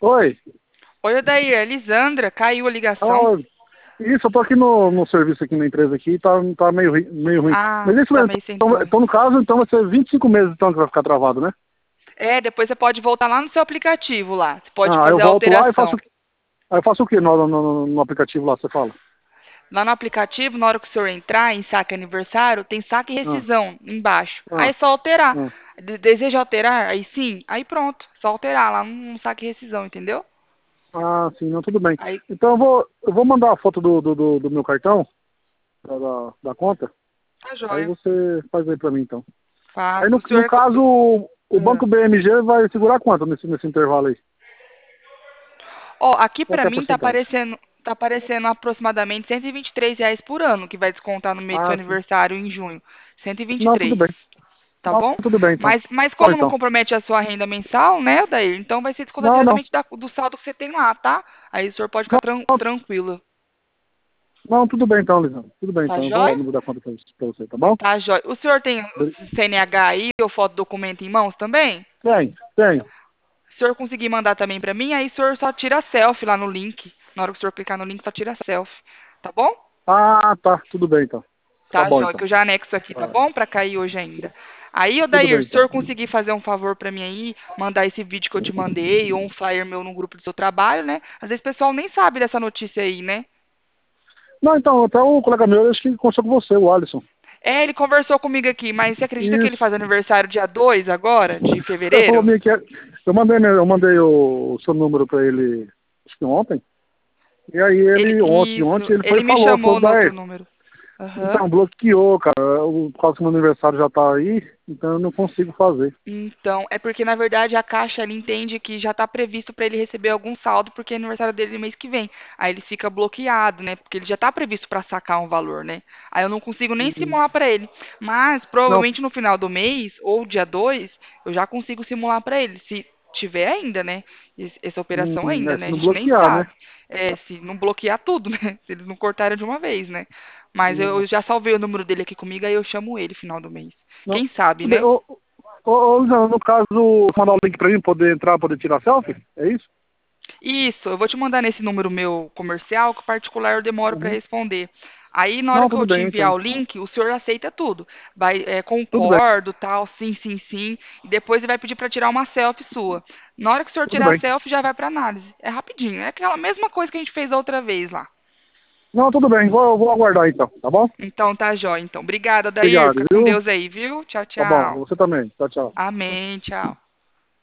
Oi. Oi, Odair, é Lisandra, caiu a ligação. Ah, isso, eu tô aqui no serviço aqui na empresa aqui, tá meio ruim. Ah, Mas isso tá mesmo, meio sem então, tom. então, no caso, então vai ser 25 meses então que vai ficar travado, né? É, depois você pode voltar lá no seu aplicativo lá. Você pode Ah, aí eu fazer a volto lá e faço, alteração. aí eu faço o quê no aplicativo lá, você fala? Lá no aplicativo, na hora que o senhor entrar em saque aniversário, tem saque e Ah, rescisão embaixo. Aí é ah, só alterar. ah. Deseja alterar? Aí sim, aí pronto. Só alterar lá no saque e rescisão, entendeu? Ah, sim, não, tudo bem. Aí, Então eu vou mandar a foto do meu cartão, da conta, tá aí joia. você faz aí pra mim então. Aí Faço. no, O no senhor... caso, o Ah. Banco BMG vai segurar quanto nesse intervalo aí? Ó, aqui Qual pra que é a mim porcentagem? tá aparecendo aproximadamente R$ 123 por ano que vai descontar no mês do seu Ah, sim. aniversário em junho. Cento e vinte e Não, tudo três, bem. tá Não, bom? tudo bem então. Mas Ó, como não então. compromete a sua renda mensal, né, Daí? Então vai ser descontado Não, não. diretamente do saldo que você tem lá, tá? Aí o senhor pode ficar Não, não, tranquilo. não, tudo bem então, Lisandro. Tudo bem Tá então. Eu vou jóia? mudar a conta pra você, tá bom? Tá jóia. O senhor tem o CNH aí ou foto documento em mãos também? Tenho. Se o senhor conseguir mandar também pra mim, aí o senhor só tira selfie lá no link. Na hora que o senhor clicar no link, só tira selfie. Tá bom? Ah, tá. Tudo bem então. Tá Tá, bom Jó, que então. eu já anexo aqui, tá Tá. bom? Pra cair hoje ainda. Aí, Tudo Odair, bem se o então. senhor conseguir fazer um favor pra mim aí, mandar esse vídeo que eu te mandei, ou um flyer meu no grupo do seu trabalho, né? Às vezes o pessoal nem sabe dessa notícia aí, né? Não, então, até o colega meu, acho que conversou com você, o Alisson. É, ele conversou comigo aqui, mas você acredita que ele Isso. faz aniversário dia 2 agora, de Ele falou fevereiro? meio que. Eu mandei o seu número pra ele, acho que ontem. E aí ontem Isso, ele foi ele e me falou, chamou no daí, outro número. Aham. então, bloqueou, cara. Por causa que meu aniversário já tá aí, então eu não consigo fazer. Então, é porque na verdade a Caixa ele entende que já está previsto para ele receber algum saldo porque é aniversário dele no mês que vem. Aí ele fica bloqueado, né? Porque ele já está previsto para sacar um valor, né? Aí eu não consigo nem Uhum. simular para ele. Mas Não, provavelmente no final do mês ou dia 2 eu já consigo simular para ele, se tiver ainda, né? Essa operação ainda, se né? A não gente nem bloquear, né? sabe. É, se não bloquear tudo, né? Se eles não cortarem de uma vez, né? Mas Não, eu já salvei o número dele aqui comigo, aí eu chamo ele final do mês. não, Quem sabe, tudo bem. né? Luciano, no caso, mandar o link pra mim poder entrar, poder tirar selfie? É isso? Isso, eu vou te mandar nesse número meu comercial, que o particular eu demoro para Uhum. responder. Aí, na hora Não, que eu tudo te bem, enviar então. o link, o senhor aceita tudo. Vai, Tudo bem, concordo, tal, sim, sim, sim. E depois ele vai pedir para tirar uma selfie sua. Na hora que o senhor tudo tirar a bem. selfie, já vai para análise. É rapidinho, é aquela mesma coisa que a gente fez a outra vez lá. Não, tudo bem. Vou aguardar então, tá bom? Então tá jóia. Então, obrigada, Dair. Obrigado, Fica com viu? Deus aí, viu? Tchau, Tá bom. tchau. Você também. Tchau, tchau. Amém, tchau.